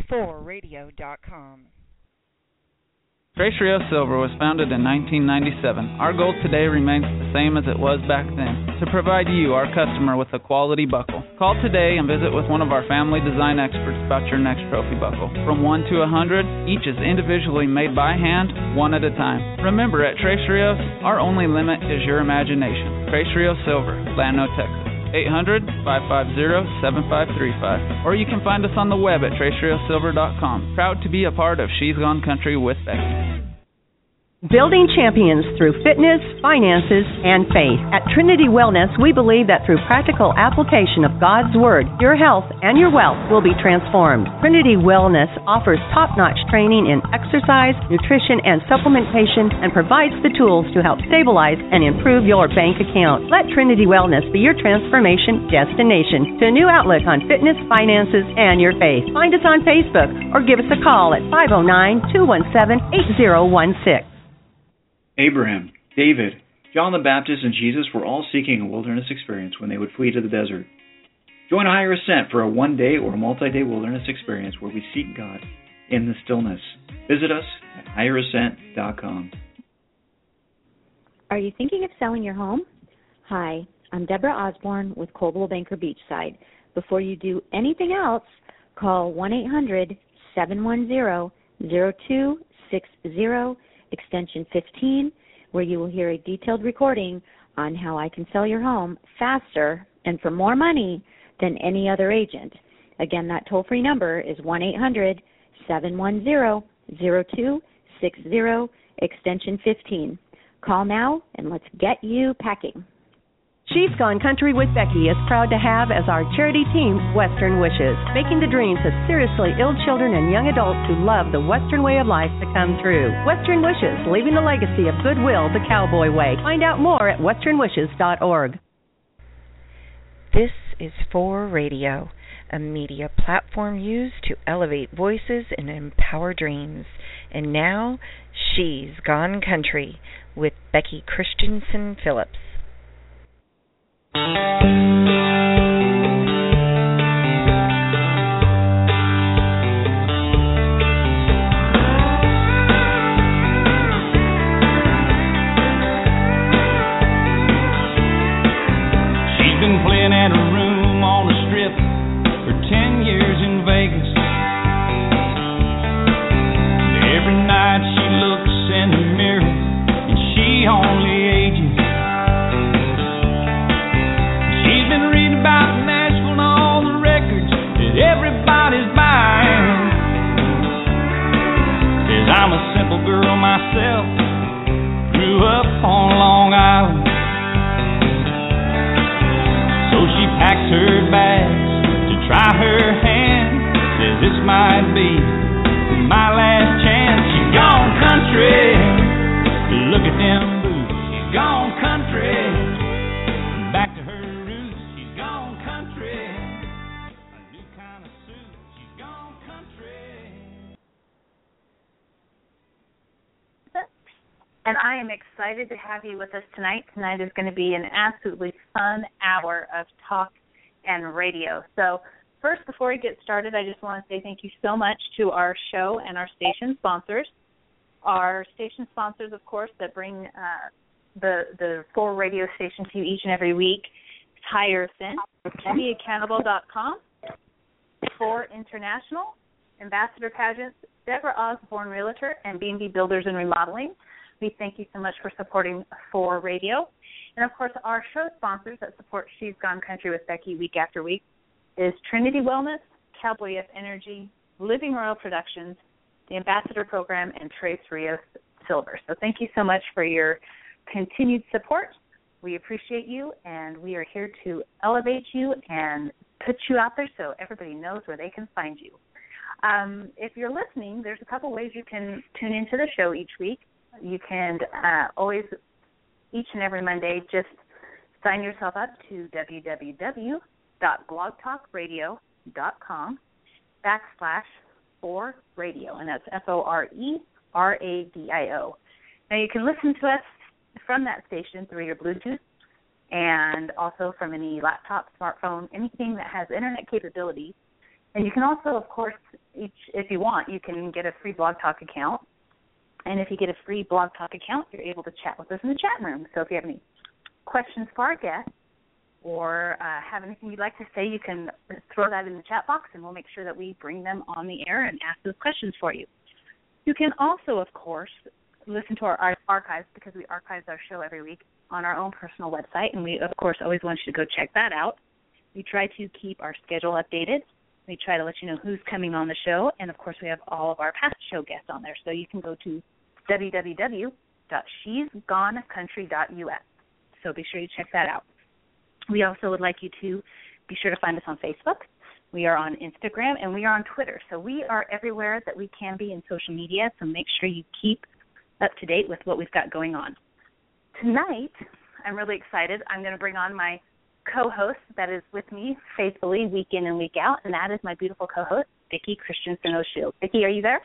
4radio.com. Tres Rios Silver was founded in 1997. Our goal today remains the same as it was back then, to provide you, our customer, with a quality buckle. Call today and visit with one of our family design experts about your next trophy buckle. From 1 to 100, each is individually made by hand, one at a time. Remember, at Tres Rios, our only limit is your imagination. Tres Rios Silver, Llano, Texas. 800-550-7535. Or you can find us on the web at TresRiosSilver.com. Proud to be a part of She's Gone Country with Becky. Building champions through fitness, finances, and faith. At Trinity Wellness, we believe that through practical application of God's Word, your health and your wealth will be transformed. Trinity Wellness offers top-notch training in exercise, nutrition, and supplementation, and provides the tools to help stabilize and improve your bank account. Let Trinity Wellness be your transformation destination to a new outlook on fitness, finances, and your faith. Find us on Facebook or give us a call at 509-217-8016. Abraham, David, John the Baptist, and Jesus were all seeking a wilderness experience when they would flee to the desert. Join Higher Ascent for a one-day or multi-day wilderness experience where we seek God in the stillness. Visit us at higherascent.com. Are you thinking of selling your home? Hi, I'm Deborah Osborne with Coldwell Banker Beachside. Before you do anything else, call 1-800-710-0260, extension 15, where you will hear a detailed recording on how I can sell your home faster and for more money than any other agent. Again, that toll-free number is 1-800-710-0260, extension 15. Call now and let's get you packing. She's Gone Country with Becky is proud to have as our charity team Western Wishes, making the dreams of seriously ill children and young adults who love the Western way of life to come true. Western Wishes, leaving a legacy of goodwill the cowboy way. Find out more at westernwishes.org. This is 4Radio, a media platform used to elevate voices and empower dreams. And now, She's Gone Country with Becky Christensen Phillips. And I am excited to have you with us tonight. Tonight is going to be an absolutely fun hour of talk and radio. So first, before we get started, I just want to say thank you so much to our show and our station sponsors. Our station sponsors, of course, that bring the 4 radio station to you each and every week. Higher Ascent, BeAccountable.com, 4 International, Ambassador Pageants, Deborah Osborne Realtor, and B&B Builders and Remodeling. We thank you so much for supporting 4 Radio. And, of course, our show sponsors that support She's Gone Country with Becky week after week is Trinity Wellness, Cowboy F Energy, Living Royal Productions, the Ambassador Program, and Tres Rios Silver. So thank you so much for your continued support. We appreciate you, and we are here to elevate you and put you out there so everybody knows where they can find you. If you're listening, there's a couple ways you can tune into the show each week. You can always, each and every Monday, just sign yourself up to www.blogtalkradio.com/4radio, and that's FORERADIO. Now, you can listen to us from that station through your Bluetooth and also from any laptop, smartphone, anything that has Internet capabilities. And you can also, of course, if you want, you can get a free Blog Talk account. And if you get a free Blog Talk account, you're able to chat with us in the chat room. So if you have any questions for our guests or have anything you'd like to say, you can throw that in the chat box, and we'll make sure that we bring them on the air and ask those questions for you. You can also, of course, listen to our archives, because we archive our show every week on our own personal website, and we, of course, always want you to go check that out. We try to keep our schedule updated. We try to let you know who's coming on the show, and, of course, we have all of our past show guests on there. So you can go to www.shesgonecountry.us. So be sure you check that out. We also would like you to be sure to find us on Facebook. We are on Instagram, and we are on Twitter. So we are everywhere that we can be in social media, so make sure you keep up to date with what we've got going on. Tonight, I'm really excited. I'm going to bring on my co-host that is with me faithfully week in and week out, and that is my beautiful co-host, Vicki Christensen O'Shield. Vicki, are you there?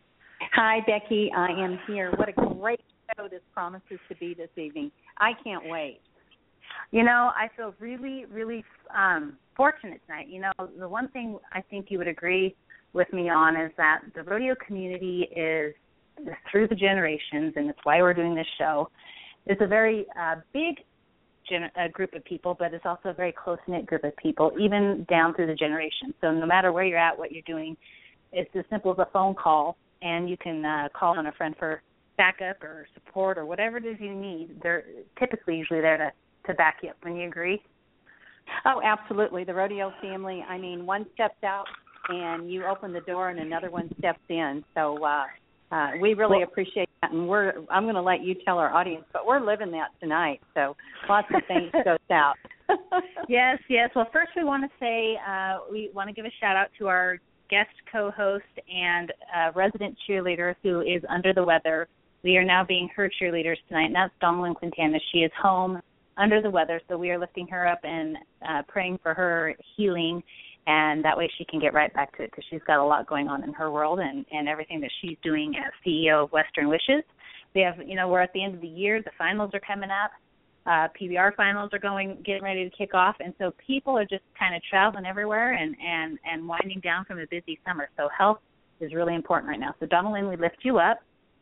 Hi, Becky. I am here. What a great show this promises to be this evening. I can't wait. You know, I feel really, really fortunate tonight. You know, the one thing I think you would agree with me on is that the rodeo community is through the generations, and it's why we're doing this show. It's a very big group of people, but it's also a very close-knit group of people, even down through the generations. So no matter where you're at, what you're doing, it's as simple as a phone call, and you can call on a friend for backup or support or whatever it is you need. They're typically usually there to back you up. Wouldn't you agree? Oh, absolutely. The rodeo family, I mean, one steps out and you open the door and another one steps in. So we really appreciate that, and I'm going to let you tell our audience, but we're living that tonight, so lots of things goes out. Yes. Well, first we want to say we want to give a shout-out to our guest co-host and resident cheerleader who is under the weather. We are now being her cheerleaders tonight, and that's Donalyn Quintana. She is home under the weather, so we are lifting her up and praying for her healing, and that way she can get right back to it, because she's got a lot going on in her world and everything that she's doing as CEO of Western Wishes. We have, we're at the end of the year. The finals are coming up. PBR finals are getting ready to kick off, and so people are just kind of traveling everywhere and winding down from a busy summer. So health is really important right now. So Donalyn, we lift you up.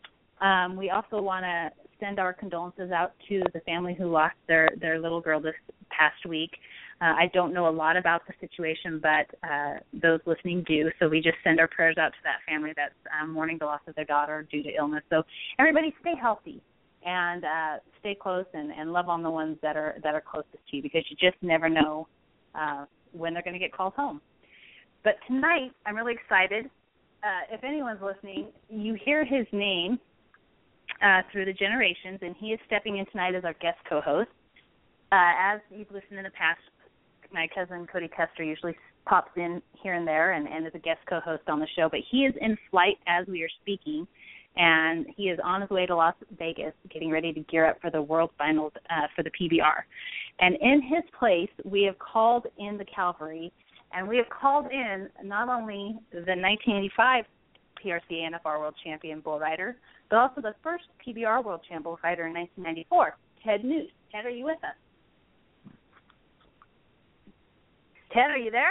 We also want to send our condolences out to the family who lost their little girl this past week. I don't know a lot about the situation, but those listening do. So we just send our prayers out to that family that's mourning the loss of their daughter due to illness. So everybody stay healthy and stay close and love on the ones that are closest to you, because you just never know when they're going to get called home. But tonight, I'm really excited. If anyone's listening, you hear his name through the generations, and he is stepping in tonight as our guest co-host. As you've listened in the past, my cousin Cody Custer usually pops in here and there and is a guest co-host on the show, but he is in flight as we are speaking, and he is on his way to Las Vegas getting ready to gear up for the World Finals for the PBR. And in his place, we have called in the Calvary, and we have called in not only the 1985 PRCA NFR World Champion bull rider, but also the first PBR World Champion bull rider in 1994, Ted Noose. Ted, are you with us? Ted, are you there?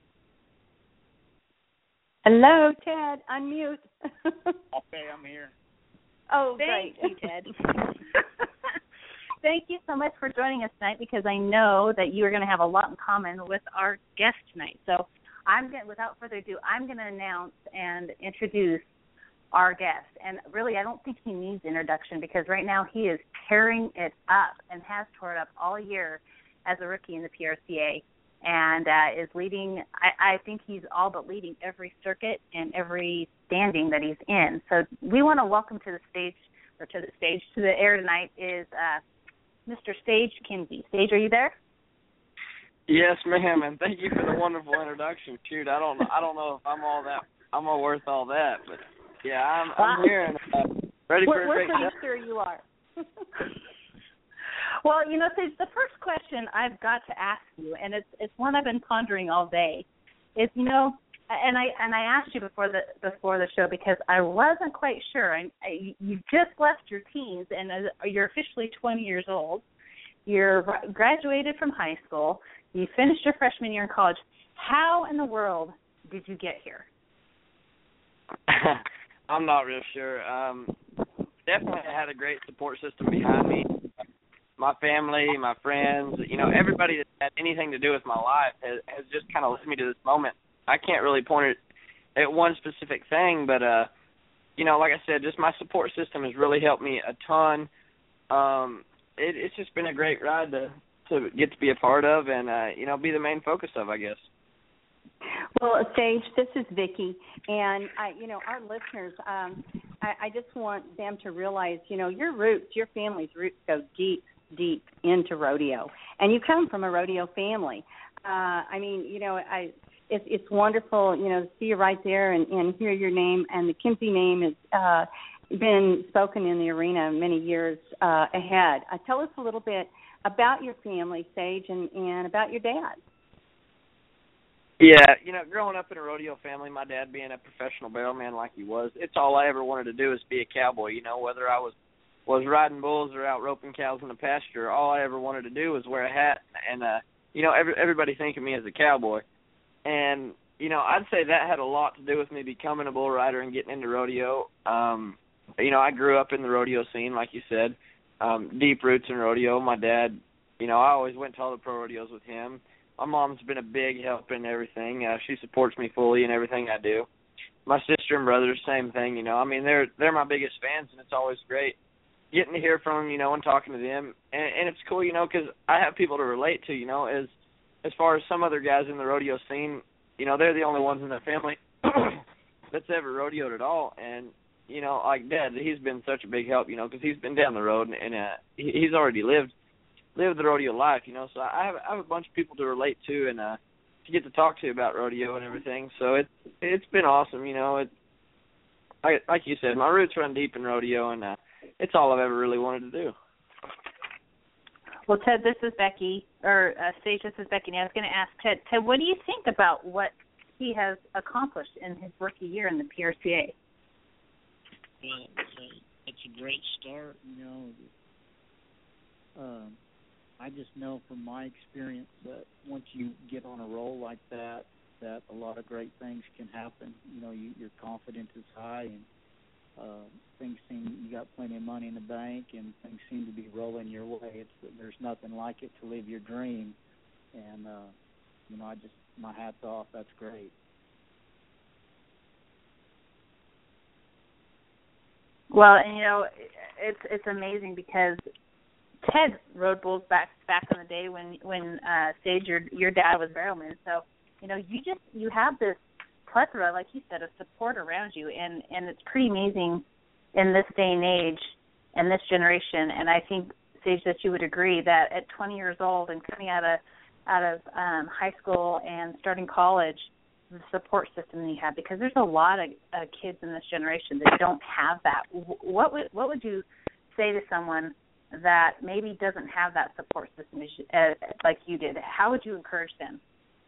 Hello, Ted. Unmute. Okay, I'm here. Oh, Thank great. you, Ted. Thank you so much for joining us tonight, because I know that you are going to have a lot in common with our guest tonight. So without further ado, I'm going to announce and introduce our guest. And really, I don't think he needs introduction, because right now he is tearing it up and has tore it up all year as a rookie in the PRCA, and is leading. I think he's all but leading every circuit and every standing that he's in. So we want to welcome to the air tonight is Mr. Sage Kinsey. Sage, are you there? Yes, ma'am, and thank you for the wonderful introduction. Shoot, I don't know if I'm all worth all that, but yeah, I'm here and ready for a great show. We're pretty sure you are. Well, Sage, the first question I've got to ask you, and it's one I've been pondering all day, is and I asked you before the show because I wasn't quite sure. You just left your teens, and you're officially 20 years old. You're graduated from high school. You finished your freshman year in college. How in the world did you get here? I'm not real sure. Definitely I had a great support system behind me. My family, my friends, everybody that had anything to do with my life has just kind of led me to this moment. I can't really point it at one specific thing, but, like I said, just my support system has really helped me a ton. It's just been a great ride to get to be a part of and, be the main focus of, I guess. Well, Sage, this is Vicki, and our listeners, I just want them to realize, your roots, your family's roots go deep, deep into rodeo, and you come from a rodeo family. It's wonderful, to see you right there and hear your name, and the Kinsey name has been spoken in the arena many years ahead. Tell us a little bit about your family, Sage, and about your dad. Yeah, growing up in a rodeo family, my dad being a professional barrelman like he was, it's all I ever wanted to do is be a cowboy. Whether I was riding bulls or out roping cows in the pasture, all I ever wanted to do was wear a hat and, everybody think of me as a cowboy. And, I'd say that had a lot to do with me becoming a bull rider and getting into rodeo. I grew up in the rodeo scene, like you said, deep roots in rodeo. My dad, I always went to all the pro rodeos with him. My mom's been a big help in everything. She supports me fully in everything I do. My sister and brothers, same thing. They're my biggest fans, and it's always great getting to hear from them, and talking to them. And it's cool, because I have people to relate to. As far as some other guys in the rodeo scene, they're the only ones in their family that's ever rodeoed at all. And like Dad, he's been such a big help, because he's been down the road and he's already lived the rodeo life, so I have a bunch of people to relate to and to get to talk to about rodeo and everything. So it's been awesome, like you said, my roots run deep in rodeo, and it's all I've ever really wanted to do. Well, Ted, this is Becky, or Sage, this is Becky, and I was going to ask Ted, what do you think about what he has accomplished in his rookie year in the PRCA? Well, it's a great start, I just know from my experience that once you get on a roll like that a lot of great things can happen. Your confidence is high, and you got plenty of money in the bank, and things seem to be rolling your way. There's nothing like it to live your dream, and my hat's off. That's great. Well, it's amazing because Ted rode bulls back in the day when Sage, your dad was barrelman. So, you have this plethora, like you said, of support around you, and it's pretty amazing in this day and age and this generation. And I think, Sage, that you would agree that at 20 years old and coming out of high school and starting college, the support system that you have, because there's a lot of kids in this generation that don't have that. What would you say to someone that maybe doesn't have that support system like you did? How would you encourage them?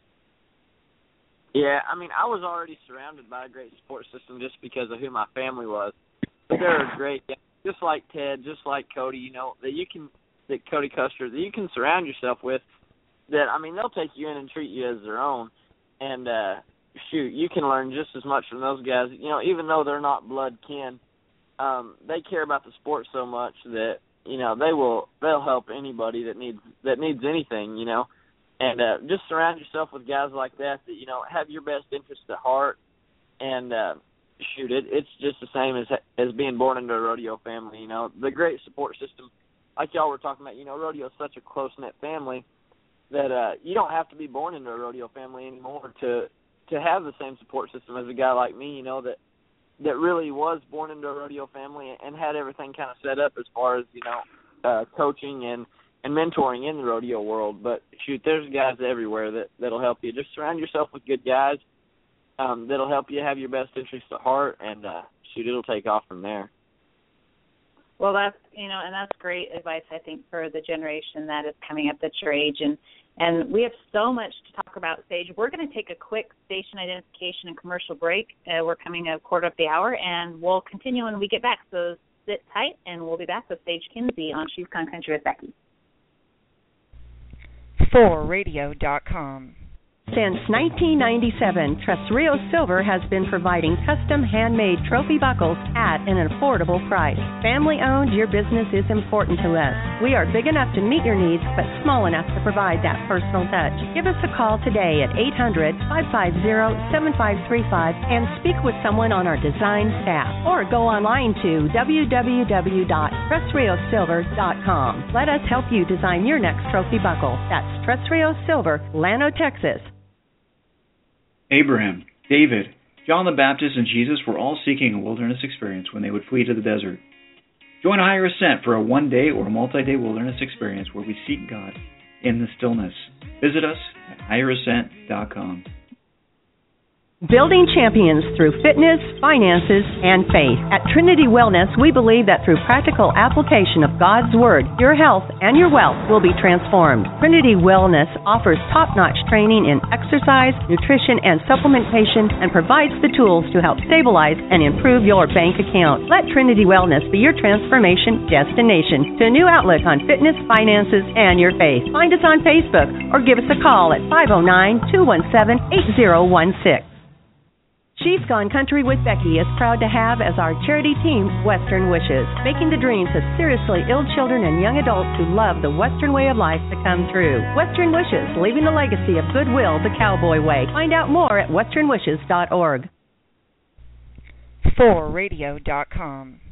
Yeah, I was already surrounded by a great support system just because of who my family was. They're great, just like Ted, just like Cody, that Cody Custer, that you can surround yourself with, that, they'll take you in and treat you as their own. And, you can learn just as much from those guys. Even though they're not blood kin, they care about the sport so much that, they'll help anybody that needs anything, And just surround yourself with guys like that have your best interest at heart. And it's just the same as being born into a rodeo family. The great support system, like y'all were talking about. Rodeo is such a close knit family that you don't have to be born into a rodeo family anymore to have the same support system as a guy like me. That really was born into a rodeo family and had everything kind of set up as far as coaching and mentoring in the rodeo world. But there's guys everywhere that'll help you. Just surround yourself with good guys that'll help you have your best interests at heart, and it'll take off from there. Well, that's and that's great advice, I think, for the generation that is coming up that's your age, and we have so much to talk about, Sage. We're going to take a quick station identification and commercial break. We're coming a quarter of the hour, and we'll continue when we get back. So sit tight, and we'll be back with Sage Kinsey on She's Gone Country with Becky. 4radio.com. Since 1997, Tres Rios Silver has been providing custom handmade trophy buckles at an affordable price. Family-owned, your business is important to us. We are big enough to meet your needs, but small enough to provide that personal touch. Give us a call today at 800-550-7535 and speak with someone on our design staff. Or go online to www.tresriossilver.com. Let us help you design your next trophy buckle. That's Tres Rios Silver, Llano, Texas. Abraham, David, John the Baptist, and Jesus were all seeking a wilderness experience when they would flee to the desert. Join Higher Ascent for a one-day or multi-day wilderness experience where we seek God in the stillness. Visit us at higherascent.com. Building champions through fitness, finances, and faith. At Trinity Wellness, we believe that through practical application of God's Word, your health and your wealth will be transformed. Trinity Wellness offers top-notch training in exercise, nutrition, and supplementation, and provides the tools to help stabilize and improve your bank account. Let Trinity Wellness be your transformation destination to a new outlook on fitness, finances, and your faith. Find us on Facebook or give us a call at 509-217-8016. She's Gone Country with Becky is proud to have as our charity team Western Wishes, making the dreams of seriously ill children and young adults who love the Western way of life to come true. Western Wishes, leaving the legacy of goodwill the cowboy way. Find out more at westernwishes.org. 4radio.com.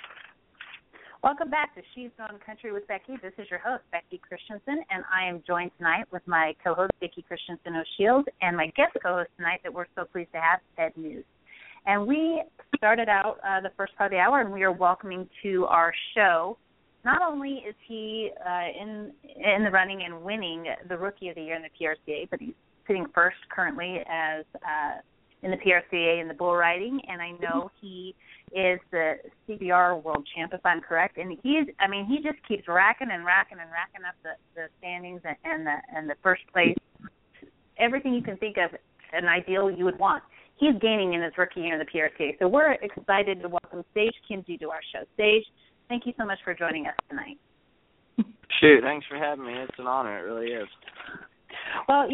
Welcome back to She's Gone Country with Becky. This is your host, Becky Christensen, and I am joined tonight with my co-host, Vicki Christensen O'Shields, and my guest co-host tonight that we're so pleased to have, Ted News. And we started out the first part of the hour, and we are welcoming to our show. Not only is he in the running and winning the Rookie of the Year in the PRCA, but he's sitting first currently as in the PRCA in the bull riding, and I know he is the CBR world champ, if I'm correct. And he just keeps racking up the standings and the first place, everything you can think of an ideal you would want. He's gaining in his rookie year in the PRCA. So we're excited to welcome Sage Kinsey to our show. Sage, thank you so much for joining us tonight. Shoot, thanks for having me. It's an honor. It really is. Well,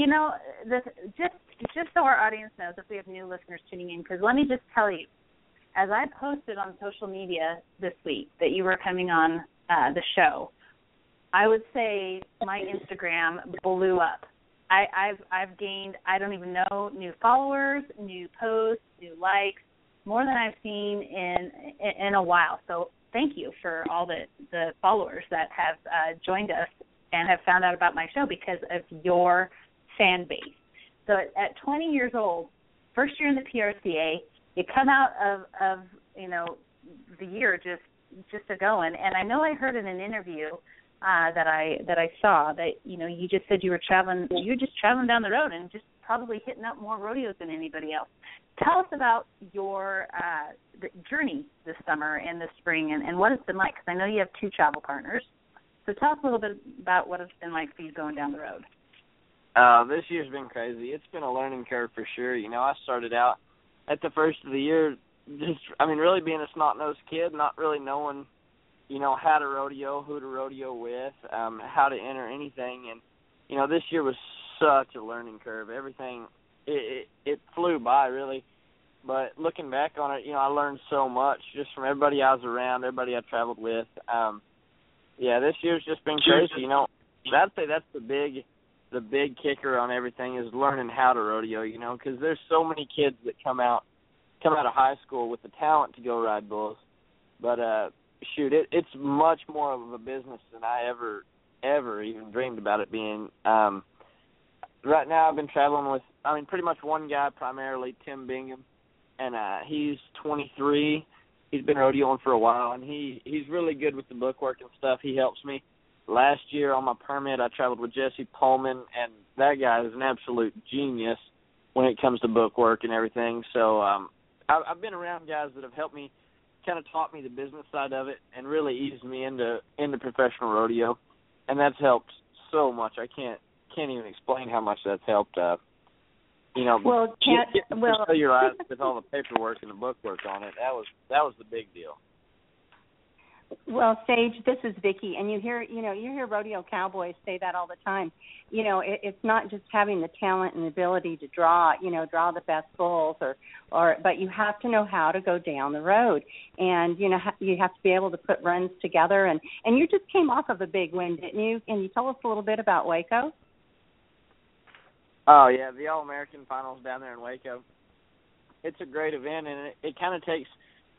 just so our audience knows, if we have new listeners tuning in, because let me just tell you, as I posted on social media this week that you were coming on the show, I would say my Instagram blew up. I've gained, I don't even know, new followers, new posts, new likes, more than I've seen in a while. So thank you for all the followers that have joined us and have found out about my show because of your fan base. So at 20 years old, first year in the PRCA, you come out of the year just a going, and I know I heard in an interview that I saw that you just said you were traveling down the road and just probably hitting up more rodeos than anybody else. Tell us about your the journey this summer and this spring and what it's been like, because I know you have two travel partners. So tell us a little bit about what it's been like for you going down the road. This year's been crazy. It's been a learning curve for sure. I started out at the first of the year really being a snot-nosed kid, not really knowing, how to rodeo, who to rodeo with, how to enter anything. And, this year was such a learning curve. Everything, it flew by, really. But looking back on it, I learned so much just from everybody I was around, everybody I traveled with. This year's just been crazy. I'd say that's the big kicker on everything is learning how to rodeo, because there's so many kids that come out of high school with the talent to go ride bulls. But, it's much more of a business than I ever even dreamed about it being. Right now I've been traveling with, pretty much one guy primarily, Tim Bingham, and he's 23. He's been rodeoing for a while, and he's really good with the bookwork and stuff. He helps me. Last year on my permit, I traveled with Jesse Pullman, and that guy is an absolute genius when it comes to bookwork and everything. So I've been around guys that have helped me, kind of taught me the business side of it, and really eased me into professional rodeo, and that's helped so much. I can't even explain how much that's helped. Well, fill your eyes with all the paperwork and the bookwork on it. That was the big deal. Well, Sage, this is Vicki, and you hear rodeo cowboys say that all the time. It's not just having the talent and ability to draw the best bulls, but you have to know how to go down the road, and you have to be able to put runs together. And you just came off of a big win, didn't you? And you tell us a little bit about Waco. Oh yeah, the All-American Finals down there in Waco. It's a great event, and it kind of takes,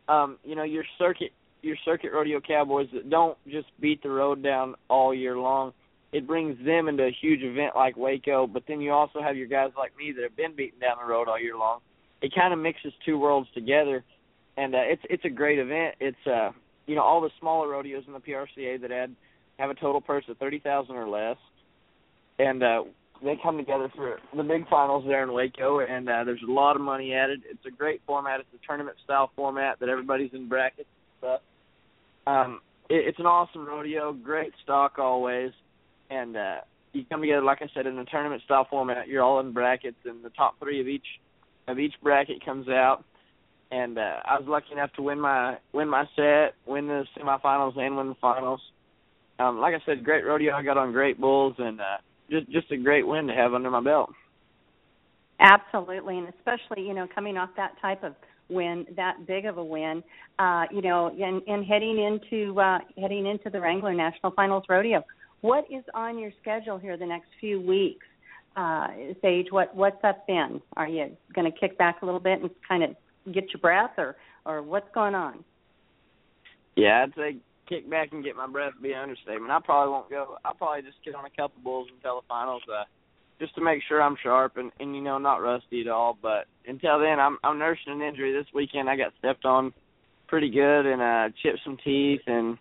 your circuit rodeo cowboys that don't just beat the road down all year long. It brings them into a huge event like Waco, but then you also have your guys like me that have been beating down the road all year long. It kind of mixes two worlds together, and it's a great event. It's all the smaller rodeos in the PRCA that have a total purse of $30,000 or less, and they come together for the big finals there in Waco, and there's a lot of money added. It's a great format. It's a tournament-style format that everybody's in brackets and stuff. It's an awesome rodeo, great stock always, and you come together, like I said, in a tournament-style format. You're all in brackets, and the top three of each bracket comes out. And I was lucky enough to win my set, win the semifinals, and win the finals. Like I said, great rodeo. I got on great bulls, and just a great win to have under my belt. Absolutely, and especially coming off that type of win, that big of a win, and heading into the Wrangler National Finals Rodeo. What is on your schedule here the next few weeks, Sage? What's that been? Are you going to kick back a little bit and kind of get your breath, or what's going on? Yeah, I'd say kick back and get my breath would be an understatement. I probably won't go. I'll probably just get on a couple bulls until the finals, just to make sure I'm sharp and not rusty at all. But until then, I'm nursing an injury. This weekend I got stepped on pretty good and chipped some teeth and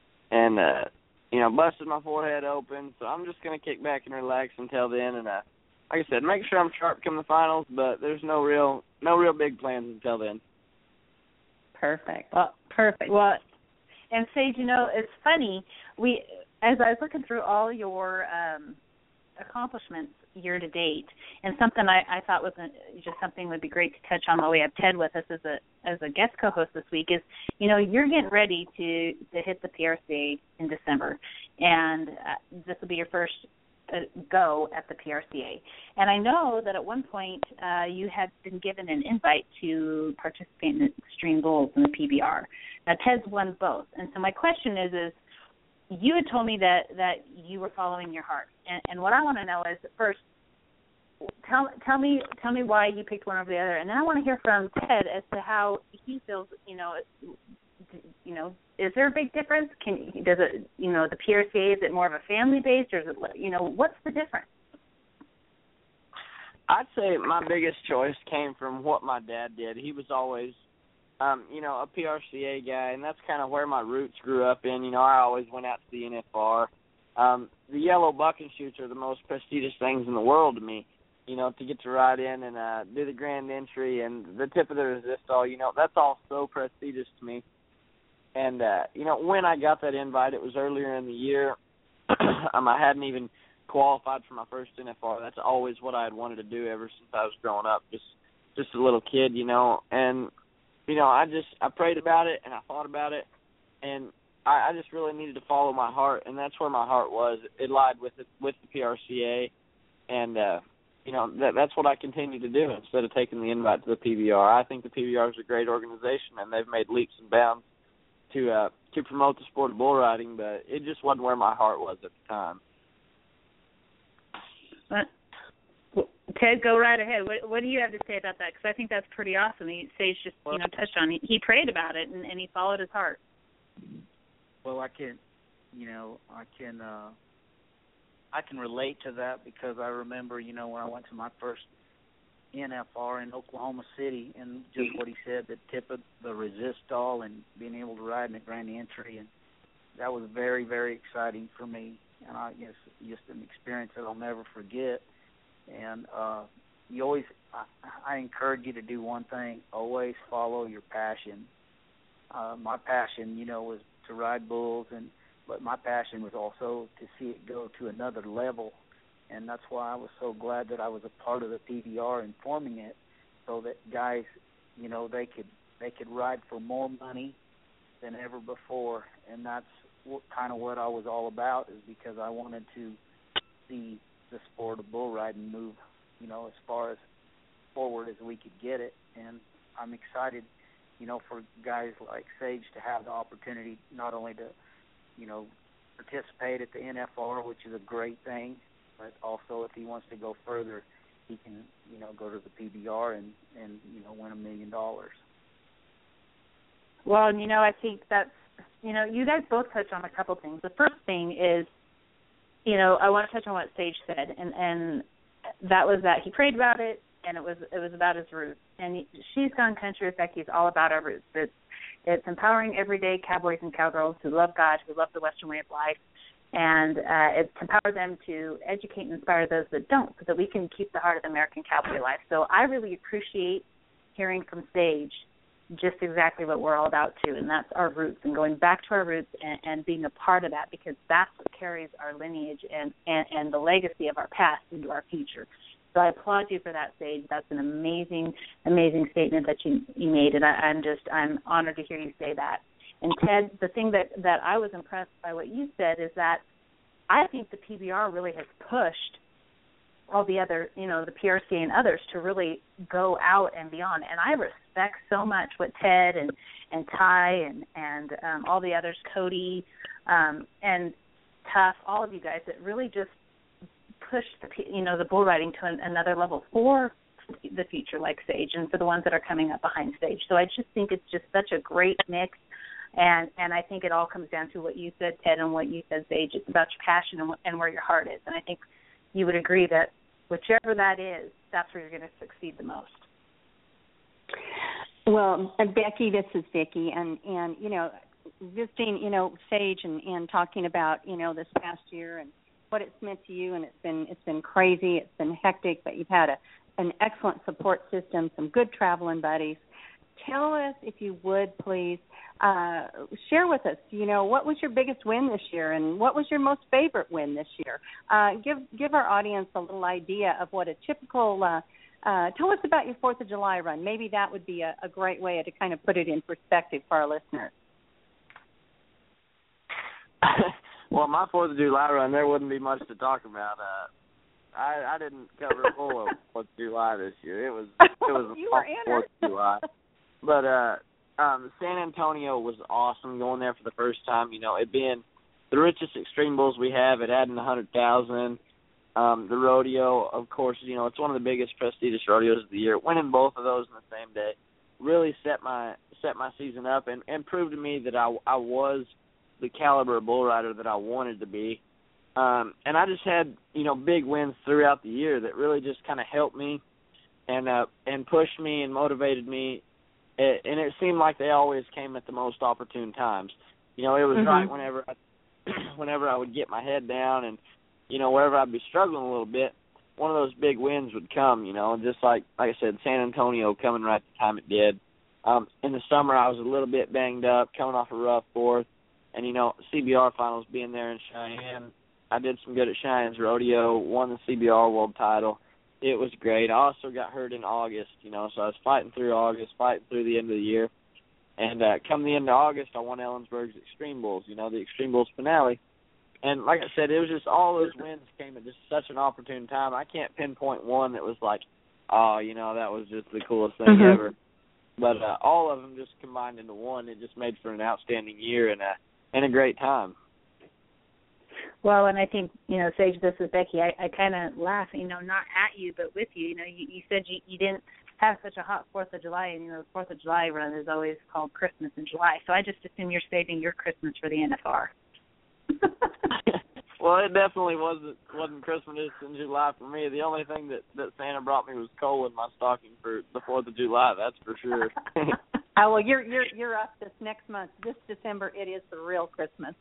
busted my forehead open. So I'm just gonna kick back and relax until then. And like I said, make sure I'm sharp come the finals. But there's no real big plans until then. Perfect. Perfect. Well, and Sage, it's funny. As I was looking through all your accomplishments year to date, and something I thought was just something would be great to touch on while we have Ted with us as a guest co-host this week is, you're getting ready to hit the PRCA in December, and this will be your first go at the PRCA. And I know that at one point you had been given an invite to participate in Extreme Bulls in the PBR. Now Ted's won both, and so my question is you had told me that you were following your heart, and what I want to know is, first, tell me why you picked one over the other, and then I want to hear from Ted as to how he feels. Is there a big difference? Does it the PRCA, is it more of a family based, or is it what's the difference? I'd say my biggest choice came from what my dad did. He was always a PRCA guy, and that's kind of where my roots grew up in. I always went out to the NFR. The yellow buck and shoots are the most prestigious things in the world to me. To get to ride in and do the grand entry and the tip of the resistol, that's all so prestigious to me. And, when I got that invite, it was earlier in the year. I hadn't even qualified for my first NFR. That's always what I had wanted to do ever since I was growing up, just a little kid, And, I prayed about it and I thought about it, and I just really needed to follow my heart, and that's where my heart was. It lied with the PRCA, and that's what I continue to do instead of taking the invite to the PBR. I think the PBR is a great organization, and they've made leaps and bounds to promote the sport of bull riding, but it just wasn't where my heart was at the time. Ted, go right ahead. What do you have to say about that? Because I think that's pretty awesome. Sage just touched on it. He prayed about it and he followed his heart. Well, I can relate to that because I remember, when I went to my first NFR in Oklahoma City, and just what he said, the tip of the resistol and being able to ride in the grand entry, and that was very, very exciting for me, and I guess just an experience that I'll never forget. And I encourage you to do one thing: always follow your passion. My passion, was to ride bulls, but my passion was also to see it go to another level. And that's why I was so glad that I was a part of the PBR and forming it, so that guys, they could ride for more money, than ever before, and that's kind of what I was all about, is because I wanted to see the sport of bull riding move, as far as forward as we could get it. And I'm excited, for guys like Sage to have the opportunity not only to, participate at the NFR, which is a great thing, but also if he wants to go further, he can, go to the PBR and win $1 million. Well, and, I think that's, you guys both touched on a couple things. The first thing is, I want to touch on what Sage said, and that was that he prayed about it, and it was about his roots. And She's Gone Country with Becky is all about our roots. It's empowering everyday cowboys and cowgirls who love God, who love the Western way of life, and it's to empower them to educate and inspire those that don't, so that we can keep the heart of the American cowboy life. So I really appreciate hearing from Sage just exactly what we're all about too, and that's our roots and going back to our roots and being a part of that, because that's what carries our lineage and the legacy of our past into our future. So I applaud you for that, Sage. That's an amazing, amazing statement that you made, and I'm honored to hear you say that. And Ted, the thing that I was impressed by what you said is that I think the PBR really has pushed all the other, the PRC and others to really go out and beyond. And I respect so much what Ted and Ty and all the others, Cody and Tough, all of you guys that really just pushed the bull riding to another level for the future, like Sage, and for the ones that are coming up behind Sage. So I just think it's just such a great mix. And I think it all comes down to what you said, Ted, and what you said, Sage. It's about your passion and where your heart is. And I think you would agree that whichever that is, that's where you're going to succeed the most. Well, Becky, this is Vicki, and visiting, Sage and talking about, this past year and what it's meant to you, and it's been crazy, it's been hectic, but you've had an excellent support system, some good traveling buddies. Tell us, if you would, please, share with us, what was your biggest win this year, and what was your most favorite win this year? Give our audience a little idea of what a typical, tell us about your 4th of July run. Maybe that would be a great way to kind of put it in perspective for our listeners. Well, my 4th of July run, there wouldn't be much to talk about. I didn't cover full of 4th of July this year. It was you were 4th of July. But San Antonio was awesome going there for the first time. It being the richest extreme bulls we have, it adding 100,000. The rodeo, of course, it's one of the biggest prestigious rodeos of the year. Winning both of those in the same day really set my season up and proved to me that I was the caliber of bull rider that I wanted to be. And I just had, big wins throughout the year that really just kind of helped me and pushed me and motivated me. And it seemed like they always came at the most opportune times. It was right whenever I would get my head down and, wherever I'd be struggling a little bit, one of those big wins would come, just like I said, San Antonio coming right at the time it did. In the summer, I was a little bit banged up, coming off a rough 4th. And, CBR finals being there in Cheyenne, I did some good at Cheyenne's rodeo, won the CBR world title. It was great. I also got hurt in August, so I was fighting through August, fighting through the end of the year. And come the end of August, I won Ellensburg's Extreme Bulls, the Extreme Bulls finale. And like I said, it was just all those wins came at just such an opportune time. I can't pinpoint one that was like, that was just the coolest thing ever. But all of them just combined into one. It just made for an outstanding year and a great time. Well, and I think, Sage, this is Becky. I kind of laugh, not at you, but with you. You said you didn't have such a hot 4th of July, and, the 4th of July run is always called Christmas in July. So I just assume you're saving your Christmas for the NFR. Well, it definitely wasn't Christmas in July for me. The only thing that Santa brought me was coal in my stocking for the 4th of July, that's for sure. Oh, well, you're up this next month. This December, it is the real Christmas.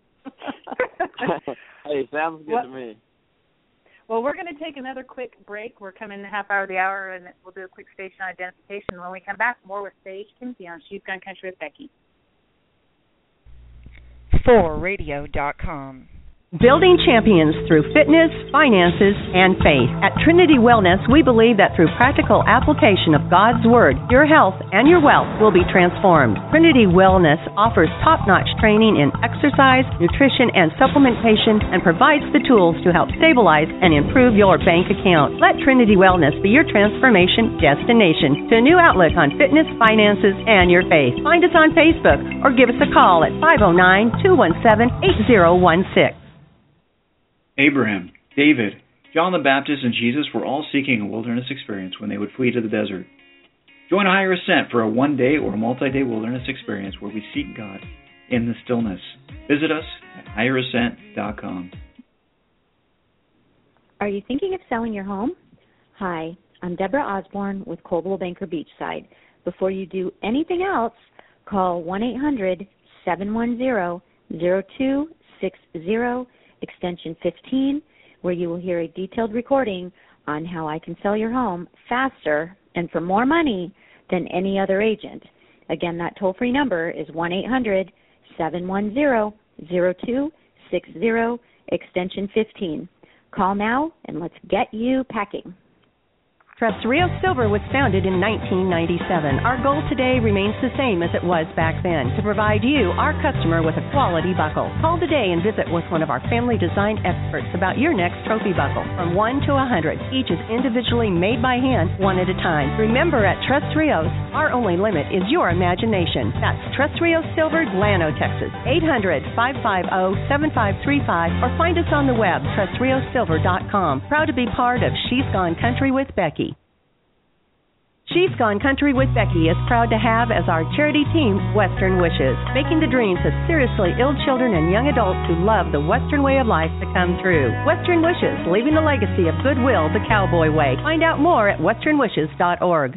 Hey, sounds good to me. Well, we're going to take another quick break. We're coming in the half hour of the hour, and we'll do a quick station identification. When we come back, more with Sage Kinsey on She's Gone Country with Becky. 4radio.com. Building champions through fitness, finances, and faith. At Trinity Wellness, we believe that through practical application of God's Word, your health and your wealth will be transformed. Trinity Wellness offers top-notch training in exercise, nutrition, and supplementation, and provides the tools to help stabilize and improve your bank account. Let Trinity Wellness be your transformation destination to a new outlook on fitness, finances, and your faith. Find us on Facebook or give us a call at 509-217-8016. Abraham, David, John the Baptist, and Jesus were all seeking a wilderness experience when they would flee to the desert. Join Higher Ascent for a one-day or multi-day wilderness experience where we seek God in the stillness. Visit us at higherascent.com. Are you thinking of selling your home? Hi, I'm Deborah Osborne with Coldwell Banker Beachside. Before you do anything else, call 1-800-710-0260, extension 15, where you will hear a detailed recording on how I can sell your home faster and for more money than any other agent. Again, that toll-free number is 1-800-710-0260, extension 15. Call now and let's get you packing. Trust Rio Silver was founded in 1997. Our goal today remains the same as it was back then, to provide you, our customer, with a quality buckle. Call today and visit with one of our family design experts about your next trophy buckle. From 1 to 100, each is individually made by hand, one at a time. Remember, at Trust Rios, our only limit is your imagination. That's Trust Rio Silver, Llano, Texas. 800-550-7535 or find us on the web, trustriosilver.com. Proud to be part of She's Gone Country with Becky. She's Gone Country with Becky is proud to have as our charity team Western Wishes, making the dreams of seriously ill children and young adults who love the Western way of life to come true. Western Wishes, leaving the legacy of goodwill the cowboy way. Find out more at westernwishes.org.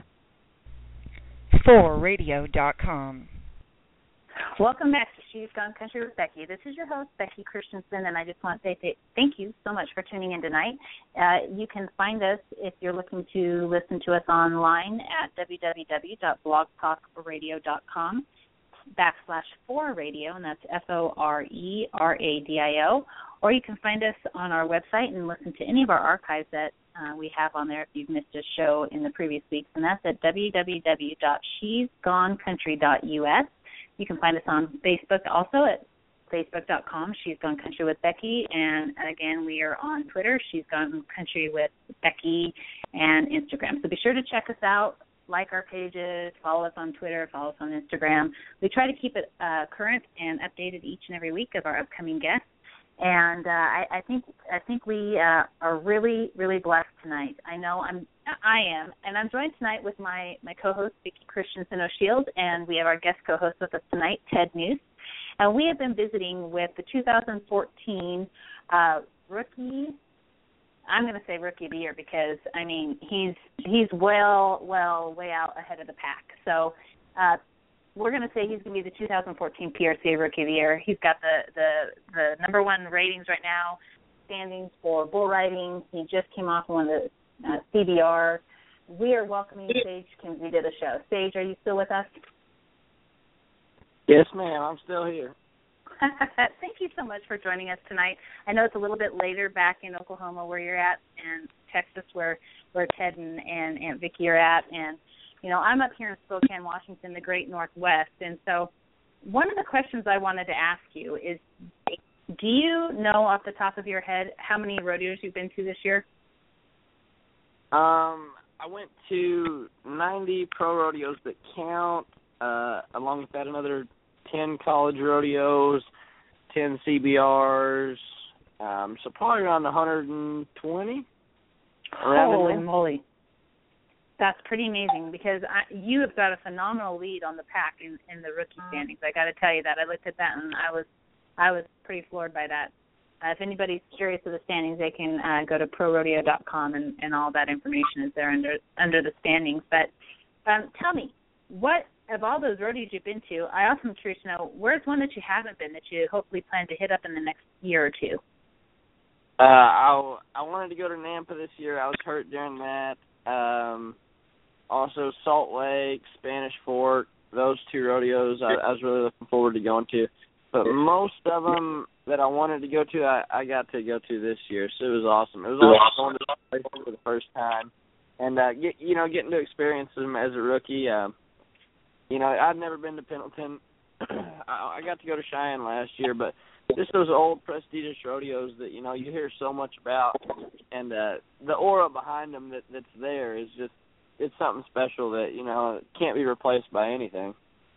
4radio.com. Welcome back to She's Gone Country with Becky. This is your host, Becky Christensen, and I just want to say thank you so much for tuning in tonight. You can find us if you're looking to listen to us online at www.blogtalkradio.com/4radio, and that's FORERADIO. Or you can find us on our website and listen to any of our archives that we have on there if you've missed a show in the previous weeks, and that's at www.shesgonecountry.us. You can find us on Facebook also at facebook.com, She's Gone Country with Becky. And, again, we are on Twitter, She's Gone Country with Becky, and Instagram. So be sure to check us out, like our pages, follow us on Twitter, follow us on Instagram. We try to keep it current and updated each and every week of our upcoming guests. And I think we are really, really blessed tonight. I am, and I'm joined tonight with my co-host, Vicki Christensen O'Shield, and we have our guest co-host with us tonight, Ted Noose. And we have been visiting with the 2014 rookie. I'm going to say rookie of the year because he's well way out ahead of the pack. So we're going to say he's going to be the 2014 PRCA Rookie of the Year. He's got the number one ratings right now, standings for bull riding. He just came off one of the CBR. We are welcoming Sage Kinsey to the show. Sage, are you still with us? Yes, ma'am. I'm still here. Thank you so much for joining us tonight. I know it's a little bit later back in Oklahoma where you're at, and Texas where Ted and Aunt Vicki are at, and I'm up here in Spokane, Washington, the great Northwest. And so one of the questions I wanted to ask you is, do you know off the top of your head how many rodeos you've been to this year? I went to 90 pro rodeos that count, along with that another 10 college rodeos, 10 CBRs, so probably around 120. Holy moly. That's pretty amazing because you have got a phenomenal lead on the pack in the rookie standings. I got to tell you that. I looked at that and I was pretty floored by that. If anybody's curious of the standings, they can go to prorodeo.com and all that information is there under the standings. But tell me, what of all those rodeos you've been to, I also am curious to know, where's one that you haven't been that you hopefully plan to hit up in the next year or two? I wanted to go to Nampa this year. I was hurt during that. Also Salt Lake, Spanish Fork, those two rodeos I was really looking forward to going to. But most of them that I wanted to go to, I got to go to this year, so it was awesome. It was awesome going to the place for the first time, and getting to experience them as a rookie. I'd never been to Pendleton. I got to go to Cheyenne last year, but just those old prestigious rodeos that you hear so much about, and the aura behind them that's there is just, it's something special that can't be replaced by anything.